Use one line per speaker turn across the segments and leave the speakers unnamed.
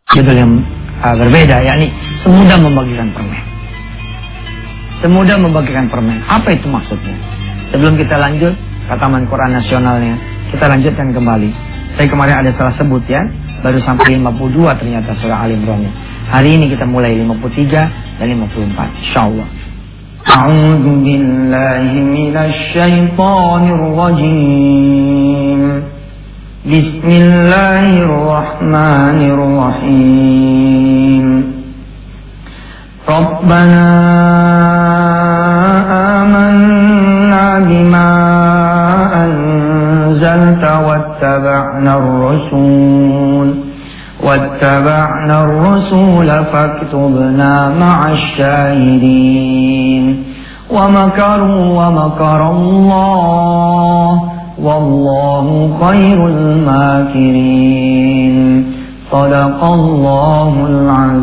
judul yang berbeda, yakni semudah membagikan permen. Semudah membagikan permen. Apa itu maksudnya? Sebelum kita lanjut ke Taman Quran Nasionalnya, kita lanjutkan kembali. Saya kemarin ada salah sebut ya, baru sampai 52 ternyata surah Al Imran. Hari ini kita mulai 53 dan 54 insyaallah. A'udzu billahi minasy syaithanir rajim. Bismillahirrahmanirrahim. Rabbana amanna bima anzalta wattaba'na ar-rasul faktubna ma'asy syahidin. Wa makaru wa makarallah wallahu khairul makirin. Shadaqallahul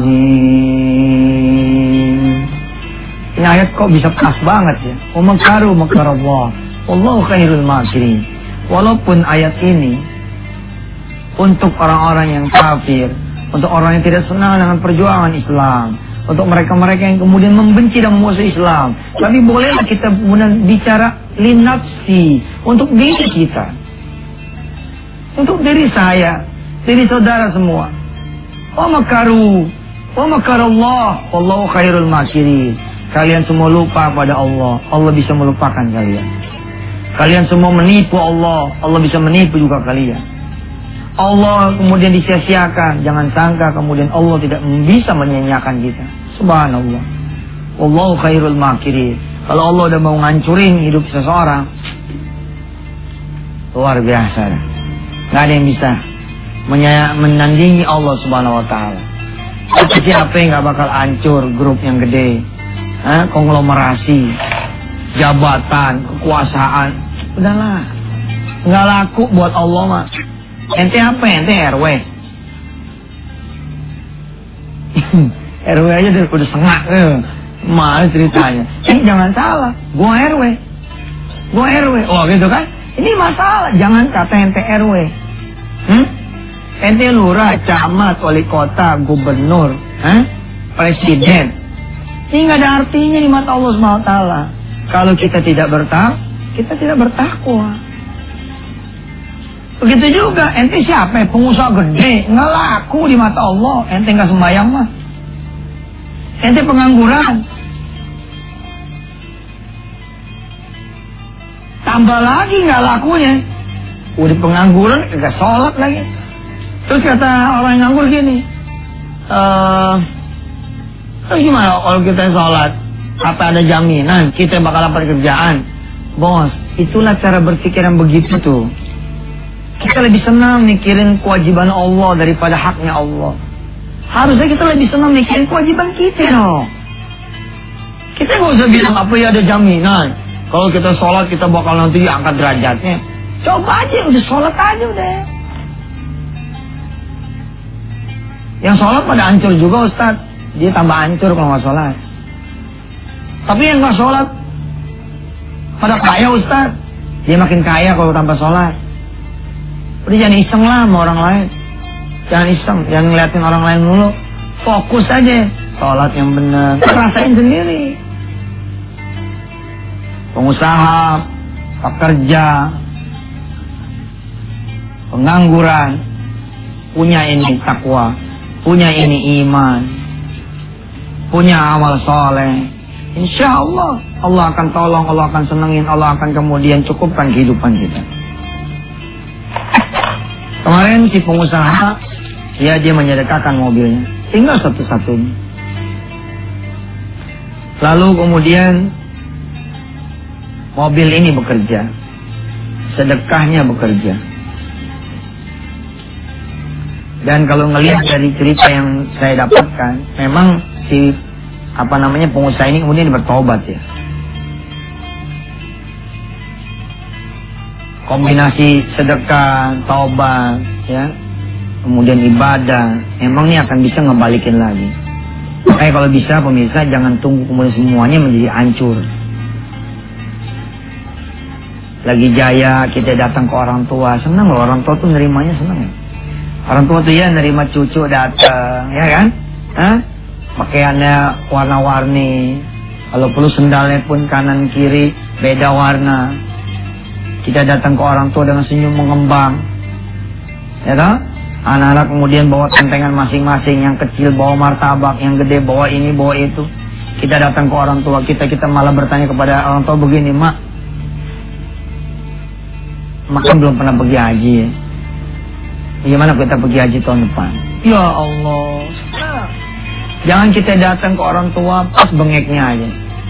azim. Ini ayat kok bisa pas banget ya. Wa makaru makarallah wallahu khairul makirin. Walaupun ayat ini untuk orang-orang yang kafir, untuk orang yang tidak senang dengan perjuangan Islam, untuk mereka-mereka yang kemudian membenci dan memusuhi Islam, tapi bolehlah kita kemudian bicara linafsi, untuk diri kita, untuk diri saya, diri saudara semua. Wa makaru wa makarallah wallahu khairul makirin. Kalian semua lupa pada Allah, Allah bisa melupakan kalian. Kalian semua menipu Allah, Allah bisa menipu juga kalian. Allah kemudian disia-siakan, jangan sangka kemudian Allah tidak bisa menyanyiakan kita. Subhanallah. Wallahu khairul makirin. Kalau Allah udah mau ngancurin hidup seseorang, luar biasa. Gak ada yang bisa menandingi Allah Subhanahu wa ta'ala. Siapa yang gak bakal hancur grup yang gede, konglomerasi, jabatan, kekuasaan, udahlah, gak laku buat Allah mah. Ente apa? Ente RW. RW aja udah sengak. Malah ceritanya. Jangan salah, gua RW. Oh gitu kan? Ini masalah. Jangan kata ente RW. Ente lurah, camat, wali kota, gubernur, presiden. Ini nggak ada artinya di mata Allah SWT. Kalau kita tidak bertakwa. Begitu juga, ente siapa? Pengusaha gede, nggak laku di mata Allah. Ente nggak sembahyang mah. Ente pengangguran. Tambah lagi nggak lakunya. Udah pengangguran, nggak sholat lagi. Terus kata orang yang nganggur gini, terus gimana kalau kita sholat? Apa ada jaminan kita bakal dapat kerjaan? Bos, itulah cara berpikir yang begitu tuh. Kita lebih senang mikirin kewajiban Allah daripada haknya Allah. Harusnya kita lebih senang mikirin kewajiban kita loh. Kita nggak usah bilang apa ya ada jaminan. Kalau kita sholat kita bakal nanti diangkat derajatnya. Coba aja, udah sholat aja udah. Yang sholat pada hancur juga Ustaz. Dia tambah hancur kalau nggak sholat. Tapi yang nggak sholat pada kaya Ustaz. Dia makin kaya kalau tanpa sholat. Udah jangan iseng lah sama orang lain. Jangan iseng, jangan ngeliatin orang lain dulu. Fokus aja, sholat yang benar. Rasain sendiri. Pengusaha, pekerja, pengangguran, punya ini takwa, punya ini iman, punya amal soleh. Insya Allah, Allah akan tolong, Allah akan senengin, Allah akan kemudian cukupkan kehidupan kita. Kemarin si pengusaha, dia menyedekahkan mobilnya, tinggal satu-satunya. Lalu kemudian mobil ini bekerja, sedekahnya bekerja. Dan kalau ngelihat dari cerita yang saya dapatkan, memang si pengusaha ini kemudian bertobat ya. Kombinasi sedekah, taubat, ya, kemudian ibadah, emang ini akan bisa ngebalikin lagi. Makanya kalau bisa pemirsa jangan tunggu kemudian semuanya menjadi hancur. Lagi jaya kita datang ke orang tua, senang loh orang tua tuh nerimanya senang ya. Orang tua tuh ya nerima cucu datang, ya kan? Pakaiannya warna-warni. Kalau perlu sendalnya pun kanan kiri beda warna. Kita datang ke orang tua dengan senyum mengembang. Ya kan? Anak-anak kemudian bawa tentengan masing-masing. Yang kecil bawa martabak, yang gede bawa ini, bawa itu. Kita datang ke orang tua kita malah bertanya kepada orang tua begini, Mak kan belum pernah pergi haji ya. Bagaimana kita pergi haji tahun depan? Ya Allah. Jangan kita datang ke orang tua pas bengeknya aja,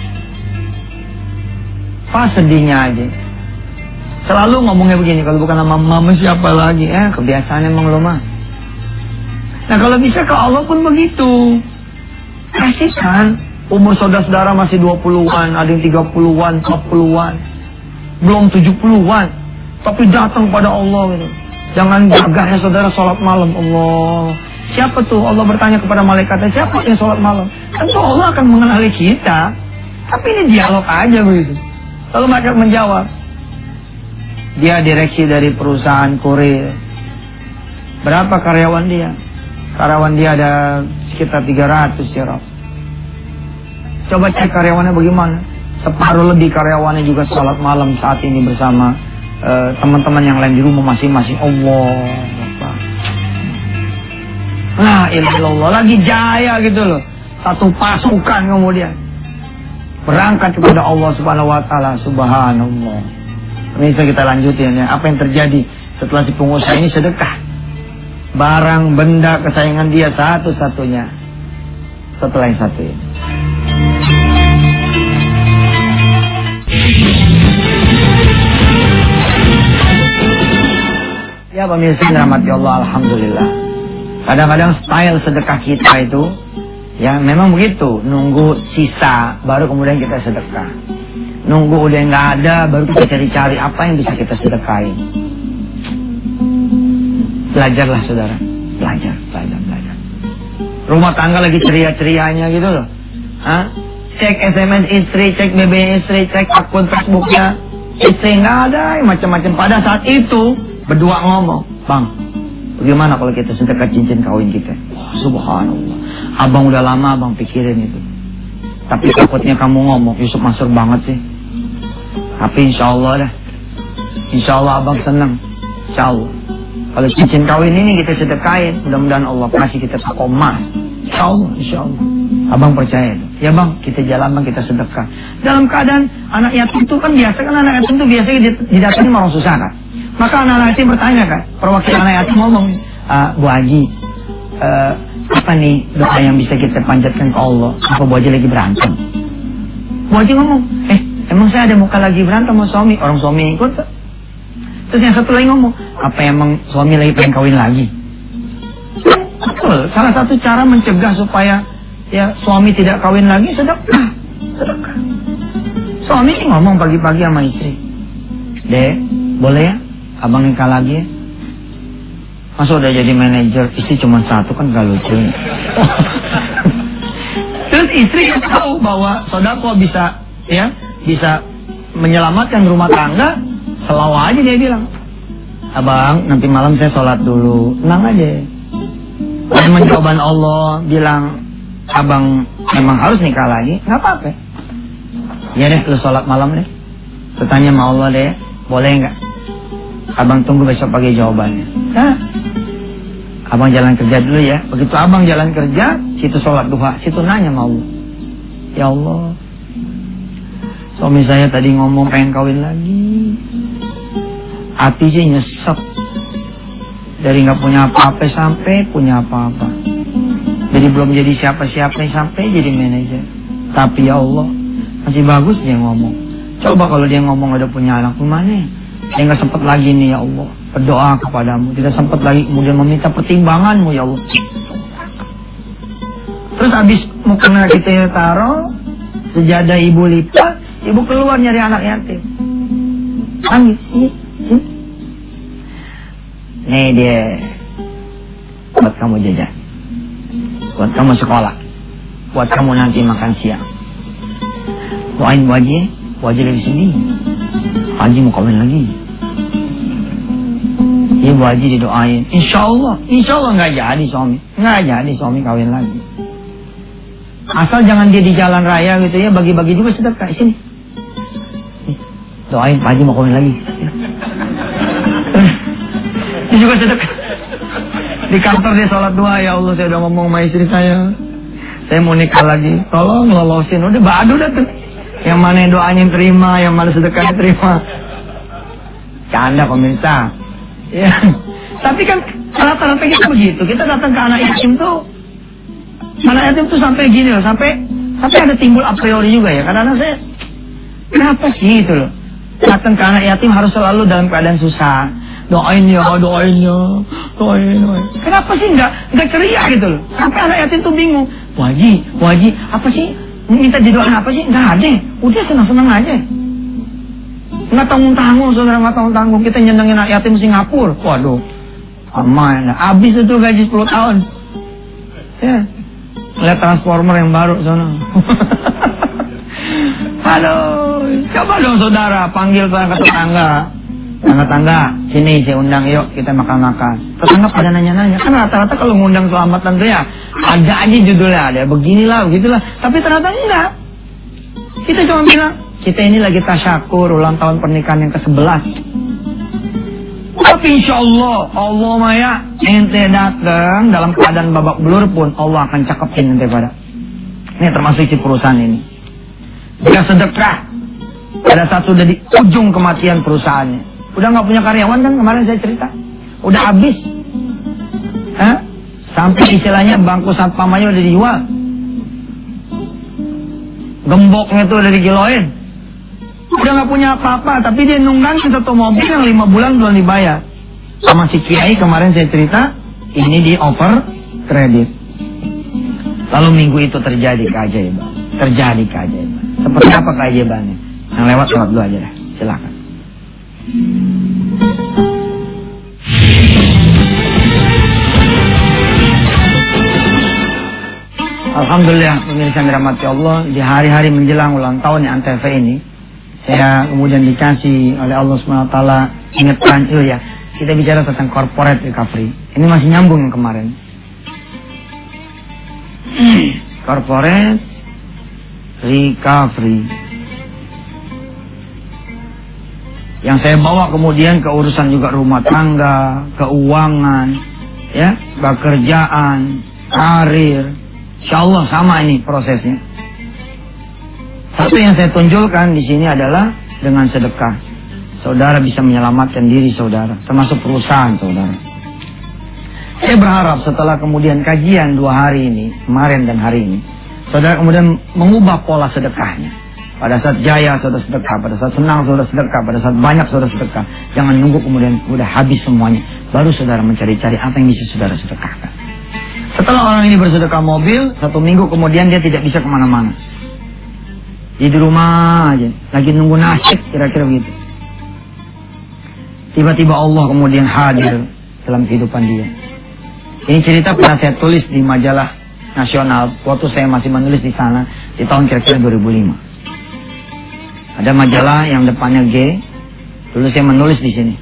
pas sedihnya aja. Selalu ngomongnya begini, kalau bukan sama mama siapa lagi? Kebiasaan emang lo mah. Nah kalau bisa ke Allah pun begitu. Kasihkan. Umur saudara-saudara masih 20-an, ada yang 30-an, 40-an, belum 70-an, tapi datang pada Allah gitu. Jangan gagahnya saudara sholat malam. Allah, siapa tuh? Allah bertanya kepada malaikatnya, siapa yang sholat malam? Tentu Allah akan mengenali kita. Tapi ini dialog aja begitu. Lalu mereka menjawab, dia direksi dari perusahaan Korea. Berapa karyawan dia? Karyawan dia ada sekitar 300 ya Rob. Coba cek karyawannya bagaimana. Separuh lebih karyawannya juga sholat malam saat ini bersama teman-teman yang lain di rumah masing-masing. Allah. Nah, ilallah lagi jaya gitu loh. Satu pasukan kemudian berangkat kepada Allah Subhanahu wa taala. Subhanallah. Bisa kita lanjutin ya. Apa yang terjadi setelah si pengusaha ini sedekah barang benda kesayangan dia satu-satunya setelah yang satu ini. Ya pemirsa dirahmati Allah, alhamdulillah. Kadang-kadang style sedekah kita itu ya memang begitu, nunggu sisa baru kemudian kita sedekah. Nunggu udah nggak ada baru kita cari-cari apa yang bisa kita sedekahin. Belajarlah saudara, belajar. Rumah tangga lagi ceria-cerianya gitu loh. Cek SMS istri, cek BB istri, cek akun Facebooknya istri, nggak ada macam-macam. Pada saat itu berdua ngomong, Bang, bagaimana kalau kita sedekah cincin kawin kita? Wah, subhanallah. Abang udah lama abang pikirin itu. Tapi takutnya kamu ngomong, Yusuf masuk banget sih. Tapi insya Allah dah. Insya Allah abang senang. Insya Allah. Kalau cincin kawin ini kita sedekahin, mudah-mudahan Allah kasih kita toko emas. Insya Allah. Abang percaya itu. Ya bang, kita jalan bang, kita sedekah. Dalam keadaan anak yatim itu kan biasa kan anak yatim itu biasanya didatangi orang susah kan. Maka anak yatim bertanya kan, perwakilan anak yatim ngomong, Bu Haji, apa nih doa yang bisa kita panjatkan ke Allah? Apa Bu Haji lagi berantem? Bu Haji ngomong, emang saya ada muka lagi berantem sama suami? Orang suami ikut. Terus yang satu lagi ngomong, apa emang suami lagi pengen kawin lagi? Betul, salah satu cara mencegah supaya ya suami tidak kawin lagi sedekah. Suami ini ngomong pagi-pagi sama istri, Dek, boleh ya abang nikah lagi ya? Masa udah jadi manajer, istri cuma satu kan gak lucu. Terus istri tahu bahwa sodako bisa menyelamatkan rumah tangga. Selalu aja dia bilang, abang nanti malam saya sholat dulu, tenang aja. Memang jawaban Allah bilang, abang memang harus nikah lagi, nggak apa-apa. Ya deh, lu sholat malam deh. Tanya sama Allah deh, boleh nggak? Abang tunggu besok pagi jawabannya. Abang jalan kerja dulu ya. Begitu abang jalan kerja, situ sholat duha, situ nanya sama Allah. Ya Allah, suami saya tadi ngomong pengen kawin lagi. Hati sih nyesek. Dari gak punya apa-apa sampai punya apa-apa. Jadi belum jadi siapa-siapa sampai jadi manajer. Tapi ya Allah, masih bagus dia ngomong. Coba kalau dia ngomong udah punya anak, gimana ya? Dia gak sempat lagi nih ya Allah berdoa kepadamu. Tidak sempat lagi kemudian meminta pertimbanganmu ya Allah. Terus habis mukena kita taruh, sejadah ibu lipat, ibu keluar nyari anak yatim. Nangis. Nih dia buat kamu jajan, buat kamu sekolah, buat kamu nanti makan siang. Doain Bu Haji dari sini. Haji mau kawin lagi. Ibu Haji didoain. Insya Allah nggak jadi suami kawin lagi. Asal jangan dia di jalan raya gitu ya, bagi-bagi juga sedekah. Sini, doain Pak Haji mau kawin lagi. Ini juga sedekah. Di kantor dia sholat doa, ya Allah saya udah ngomong sama istri saya mau nikah lagi, tolong lolosin. Udah badu dah tuh. Yang mana doanya terima, yang mana sedekahnya terima. Canda pemirsa. Ya. Tapi kan rata-rata kita begitu. Kita datang ke anak yatim tuh, anak yatim tuh sampai gini loh, sampai ada timbul a priori juga ya. Kadang-kadang saya, kenapa sih itu loh? Datang ke anak yatim harus selalu dalam keadaan susah. Doain. Kenapa sih nggak ceria gitu loh? Sampai anak yatim tuh bingung. Wajib, apa sih? Minta didoain apa sih? Nggak ada. Udah senang-senang aja. Nggak tanggung-tanggung, saudara, nggak tanggung-tanggung. Kita nyenengin anak yatim Singapura. Waduh, aman. Habis itu gaji 10 tahun. Ya, lihat transformer yang baru sana. Halo, coba dong saudara, panggil ke tetangga, sini saya undang, yuk kita makan-makan. Tetangga pada nanya-nanya, kan rata-rata kalau ngundang selamatan tuh ya ada aja judulnya, ada beginilah, begitulah. Tapi ternyata enggak. Kita cuma bilang, kita ini lagi tasyakur ulang tahun pernikahan yang ke-11. Tapi insya Allah Maya, ente datang dalam keadaan babak belur pun Allah akan cakepin ente pada. Ini termasuk si perusahaan ini. Jika sedekah, pada saat sudah di ujung kematian perusahaannya, udah nggak punya karyawan kan kemarin saya cerita, udah habis, sampai istilahnya bangku satpamanya udah dijual, gemboknya tuh udah dikiloin, udah nggak punya apa-apa, tapi dia nunggangin satu mobil yang 5 bulan belum dibayar. Sama si Kiai kemarin saya cerita, ini di over kredit. Lalu minggu itu terjadi keajaiban. Seperti apa keajaibannya? Yang lewat sholat dulu aja dah, silakan. Alhamdulillah, pemirsa yang dirahmati Allah, di hari-hari menjelang ulang tahun Antv ini, saya kemudian dikasih oleh Allah SWT ingatkan, ya, kita bicara tentang corporate recovery. Ini masih nyambung yang kemarin. Corporate recovery. Yang saya bawa kemudian ke urusan juga rumah tangga, keuangan, ya, pekerjaan, karir. Insyaallah sama ini prosesnya. Satu yang saya tunjukkan di sini adalah dengan sedekah, saudara bisa menyelamatkan diri saudara, termasuk perusahaan saudara. Saya berharap setelah kemudian kajian 2 hari ini, kemarin dan hari ini, saudara kemudian mengubah pola sedekahnya. Pada saat jaya saudara sedekah, pada saat senang saudara sedekah, pada saat banyak saudara sedekah. Jangan nunggu kemudian udah habis semuanya, baru saudara mencari-cari apa yang bisa saudara sedekahkan. Setelah orang ini bersedekah mobil, 1 minggu kemudian dia tidak bisa kemana-mana. Dia di rumah aja, lagi nunggu nasib, kira-kira begitu. Tiba-tiba Allah kemudian hadir dalam kehidupan dia. Ini cerita pernah saya tulis di majalah nasional, waktu saya masih menulis di sana, di tahun kira-kira 2005. Ada majalah yang depannya G, dulu saya menulis di sini.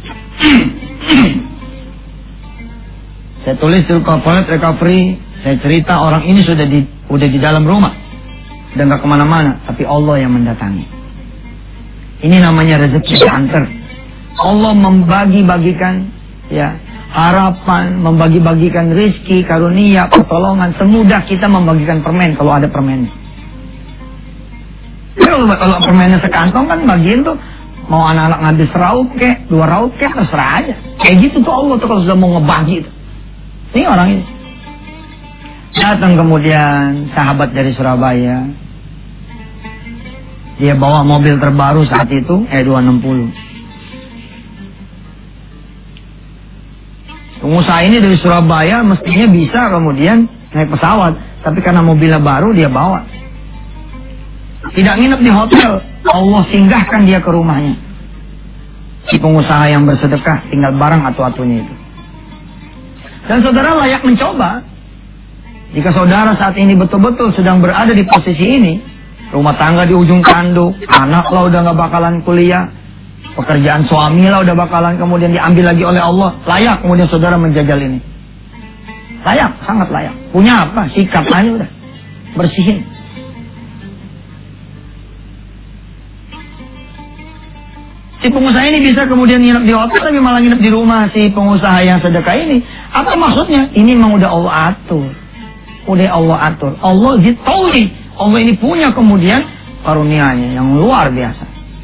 Saya tulis di corporate recovery, saya cerita orang ini sudah di dalam rumah, sudah nggak kemana-mana, tapi Allah yang mendatangi. Ini namanya rezeki diantar. Allah membagi-bagikan, ya, harapan, membagi-bagikan rezeki, karunia, pertolongan, semudah kita membagikan permen kalau ada permen. Kalau permennya sekantong kan bagian tuh, mau anak-anak ngambil seraup kek, 2 raup kek, terserah aja. Kayak gitu tuh Allah tuh kalau sudah mau ngebagi itu. Ini orang ini. Datang kemudian sahabat dari Surabaya. Dia bawa mobil terbaru saat itu, E260. Pengusaha ini dari Surabaya mestinya bisa kemudian naik pesawat, tapi karena mobilnya baru dia bawa. Tidak nginep di hotel, Allah singgahkan dia ke rumahnya. Si pengusaha yang bersedekah tinggal barang atu-atunya itu. Dan saudara layak mencoba. Jika saudara saat ini betul-betul sedang berada di posisi ini, rumah tangga di ujung tanduk, anak lo udah gak bakalan kuliah, Pekerjaan suami lah udah bakalan kemudian diambil lagi oleh Allah. Layak kemudian saudara menjajal ini. Layak, sangat layak. Punya apa? Sikat aja udah. Bersihin. Si pengusaha ini bisa kemudian nginep di hotel tapi malah nginep di rumah si pengusaha yang sedekah ini. Apa maksudnya? Ini memang udah Allah atur. Udah Allah atur. Allah zitauli. Allah ini punya kemudian karunia-Nya yang luar biasa.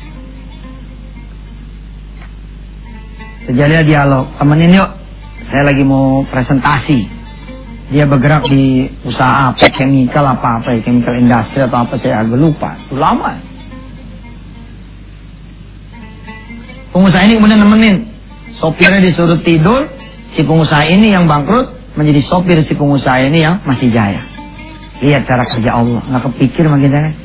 Terjadi dialog. Temenin yuk. Saya lagi mau presentasi. Dia bergerak di usaha apa, chemical apa ya, chemical industry atau apa, saya agak lupa. Itu lama. Pengusaha ini kemudian nemenin. Sopirnya disuruh tidur. Si pengusaha ini yang bangkrut menjadi sopir si pengusaha ini yang masih jaya. Lihat cara kerja Allah. Nggak kepikir makin jaya.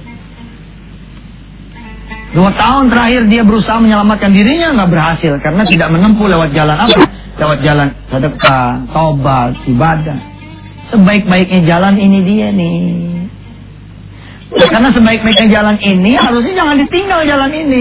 2 tahun terakhir dia berusaha menyelamatkan dirinya, nggak berhasil karena tidak menempuh lewat jalan apa? Lewat jalan sedekah, taubat, ibadah. Sebaik-baiknya jalan ini dia nih. Karena sebaik-baiknya jalan ini harusnya jangan ditinggal jalan ini.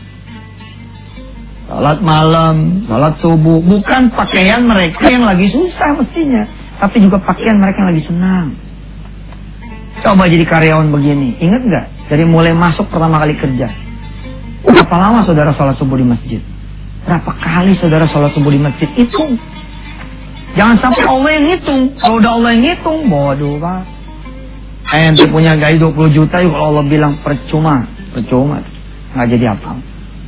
Salat malam, salat subuh, bukan pakaian mereka yang lagi susah mestinya, tapi juga pakaian mereka yang lagi senang. Coba jadi karyawan begini, ingat nggak? Dari mulai masuk pertama kali kerja. Berapa lama saudara sholat subuh di masjid? Berapa kali saudara sholat subuh di masjid? Hitung. Jangan sampai Allah yang ngitung. Kalau udah Allah yang ngitung, bodoh Pak. Ente punya gaji 20 juta, yuk kalau Allah bilang percuma. Nggak jadi apa.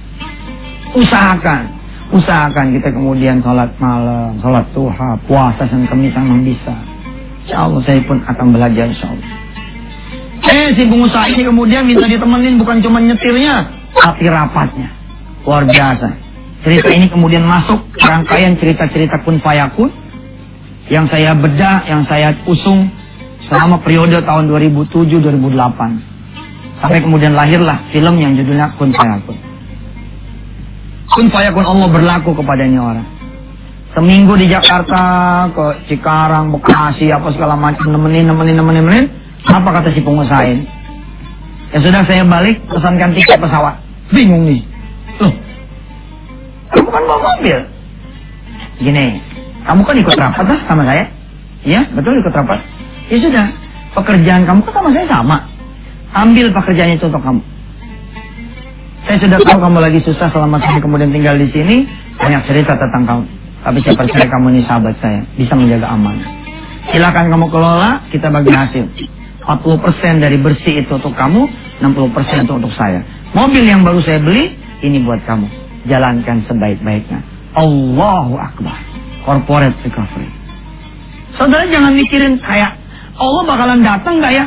Usahakan kita kemudian sholat malam, sholat duha, puasa Senin Kamis memang bisa. Insya Allah saya pun akan belajar insya Allah. Si pengusaha ini kemudian minta ditemenin bukan cuma nyetirnya, tapi rapatnya. Luar biasa. Cerita ini kemudian masuk rangkaian cerita-cerita kun fayakun yang saya bedah, yang saya usung selama periode tahun 2007-2008. Sampai kemudian lahirlah film yang judulnya Kun Fayakun. Kun Fayakun Allah berlaku kepadanya orang. Seminggu di Jakarta, ke Cikarang, Bekasi, apa segala macam, nemenin. Apa kata si pengusaha ini? Ya sudah saya balik, pesankan tiket pesawat. Bingung nih. Loh, kamu kan bawa mobil. Gini, kamu kan ikut rapat lah sama saya. Iya, betul ikut rapat. Ya sudah, pekerjaan kamu kan sama saya sama. Ambil pekerjaan itu untuk kamu. Saya sudah tahu kamu lagi susah selama saya kemudian tinggal di sini. Banyak cerita tentang kamu. Tapi saya percaya kamu ini sahabat saya, bisa menjaga amanah. Silakan kamu kelola, kita bagi hasil. 40% dari bersih itu untuk kamu, 60% itu untuk saya. Mobil yang baru saya beli, ini buat kamu. Jalankan sebaik-baiknya. Allahu Akbar. Corporate recovery. Saudara jangan mikirin kayak Allah bakalan datang nggak ya?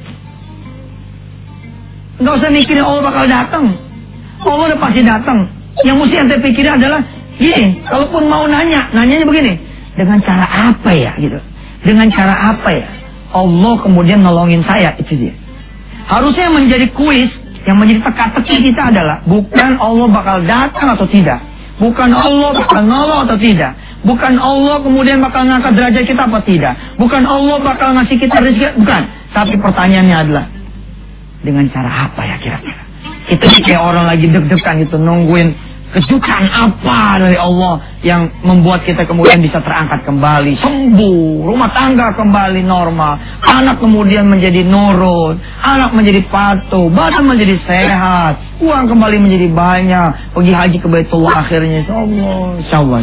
Nggak usah mikirin Allah bakal datang. Allah udah pasti datang. Yang mesti ente pikirin adalah gini, kalaupun mau nanyanya begini, dengan cara apa ya gitu? Dengan cara apa ya? Allah kemudian nolongin saya, itu dia. Harusnya yang menjadi kuis, yang menjadi teka-teki kita adalah bukan Allah bakal datang atau tidak, bukan Allah bakal nolong atau tidak, bukan Allah kemudian bakal ngangkat derajat kita apa tidak, bukan Allah bakal ngasih kita rezeki, bukan. Tapi pertanyaannya adalah dengan cara apa ya kira-kira? Kita kayak orang lagi deg-degan gitu nungguin kejutan apa dari Allah yang membuat kita kemudian bisa terangkat kembali, sembuh, rumah tangga kembali normal, anak kemudian menjadi nurut, anak menjadi patuh, badan menjadi sehat, uang kembali menjadi banyak, pergi haji ke Baitullah akhirnya, insya Allah.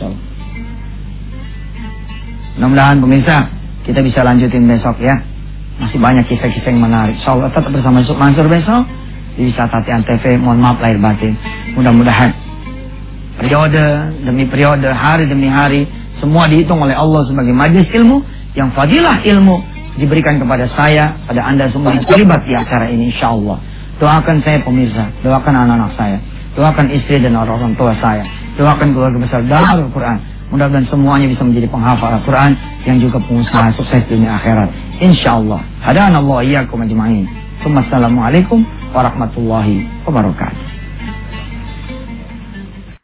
Mudah-mudahan pemirsa kita bisa lanjutin besok ya, masih banyak kisah-kisah yang menarik. Insya Allah tetap bersama Yusuf Mansur besok di Wisata TV. Mohon maaf lahir batin. Mudah-mudahan periode demi periode, hari demi hari, semua dihitung oleh Allah sebagai majelis ilmu yang fadilah ilmu diberikan kepada saya, pada anda semua yang terlibat di acara ini insya Allah. Doakan saya pemirsa, doakan anak-anak saya, doakan istri dan orang-orang tua saya, doakan keluarga besar Darul Quran. Mudah-mudahan semuanya bisa menjadi penghafal Al-Quran yang juga pengusaha sukses dunia akhirat insya Allah. Hadanallahu iyyakum ajma'in. Assalamualaikum warahmatullahi wabarakatuh.